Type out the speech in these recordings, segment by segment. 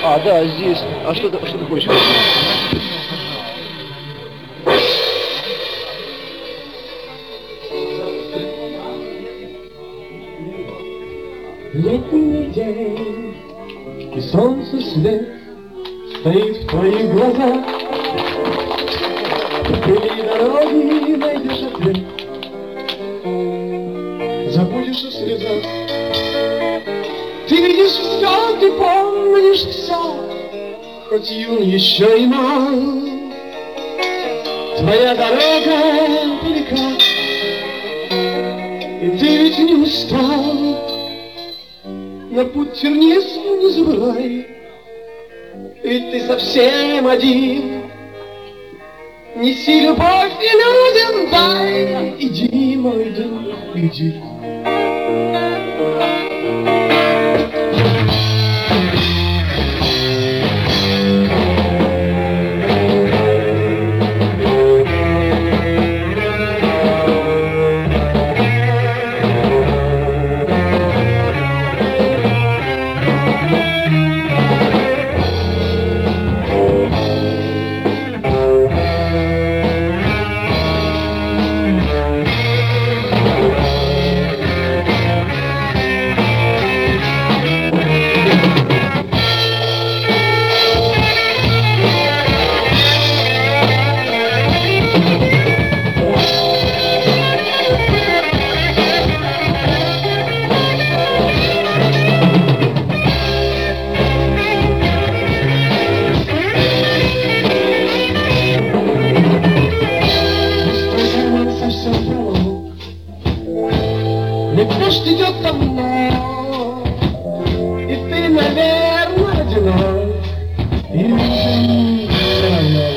А, да, здесь. А что ты хочешь? Летний день, и солнце свет стоит в твоих глазах. В пыли дороги найдешь ответ, забудешь о слезах. Ты видишь все, ты помнишь все, хоть юн еще и мал. Твоя дорога далека, и ты ведь не устал. На путь вернись, не забывай, ведь ты совсем один. Неси любовь и людям дай. Иди, мой друг, иди. Ведь дождь идет давно, и ты, наверное, одинок, и людям все равно.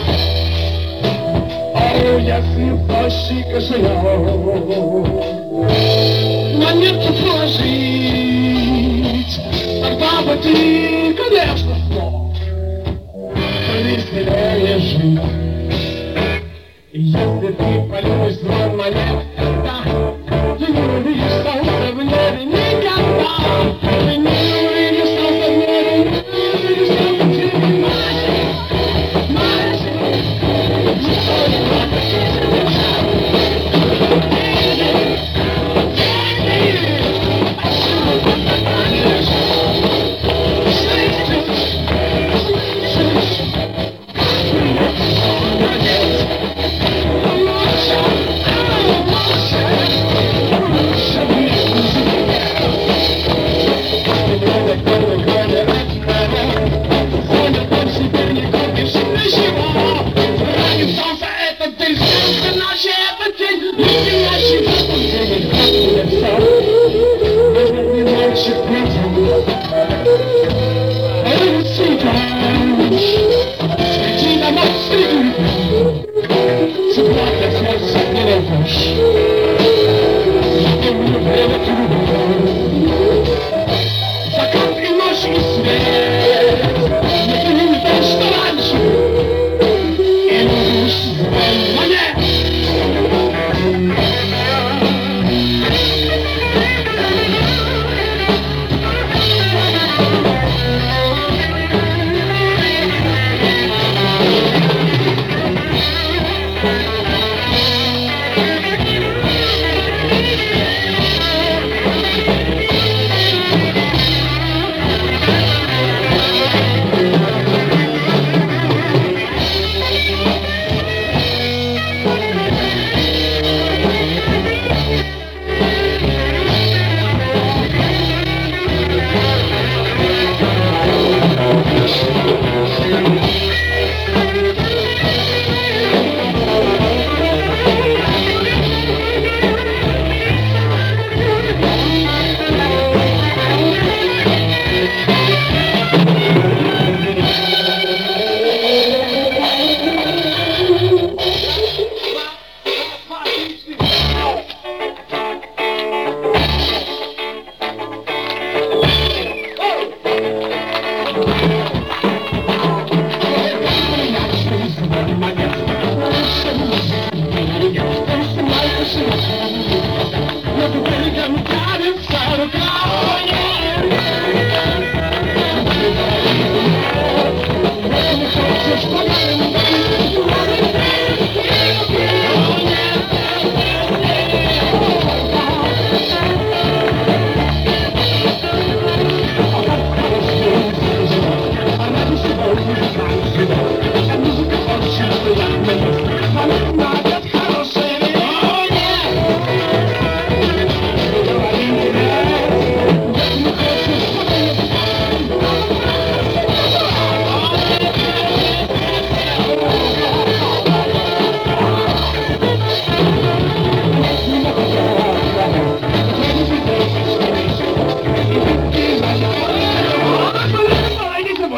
О, ясный плащ кошелек, монетку положить, тогда бы ты, конечно, смог веселее жить. И если ты полюбишь звон монет, тогда ты не увидишь солнца в небе никогда. Ты не увидишь солнца в небе, не увидишь солнца в небе.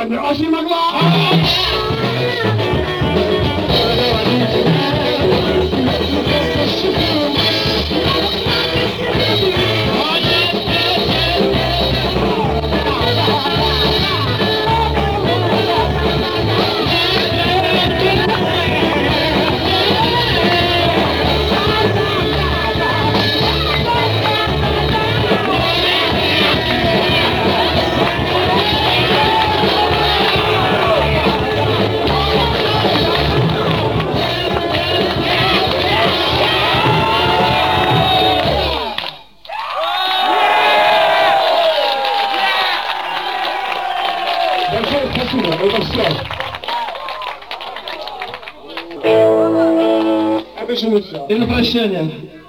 сегодня очень могла. Большое спасибо, это все. Это еще не все. И на прощание.